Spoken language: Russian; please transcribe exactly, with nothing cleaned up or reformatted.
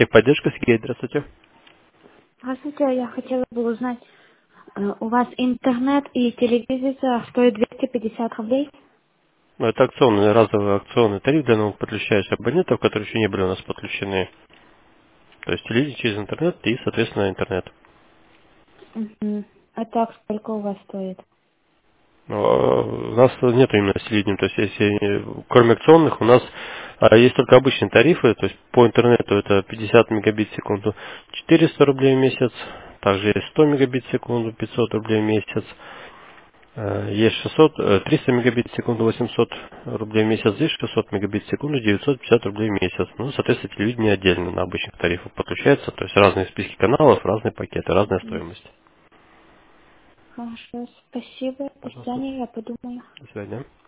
Техподдержка, Сергей, здравствуйте. Здравствуйте, я хотела бы узнать, э, у вас интернет и телевизор стоит двести пятьдесят рублей? Ну, это акционный, разовый акционный тариф для новых подключающих абонентов, которые еще не были у нас подключены. То есть телевизор через интернет и, соответственно, интернет. Мгм. А так сколько у вас стоит? Ну, а у нас нет именно телевидения, то есть если кроме акционных у нас а, есть только обычные тарифы, то есть по интернету это пятьдесят мегабит в секунду четыреста рублей в месяц, также есть сто мегабит в секунду пятьсот рублей в месяц. Э, Есть шестьсот, э, триста мегабит в секунду восемьсот рублей в месяц, здесь шестьсот мегабит в секунду девятьсот пятьдесят рублей в месяц. Ну, соответственно, телевидение отдельно на обычных тарифах подключается, то есть разные списки каналов, разные пакеты, разная Мгм. стоимость. Хорошо, спасибо. До Пожалуйста, свидания, я подумаю. до свидания.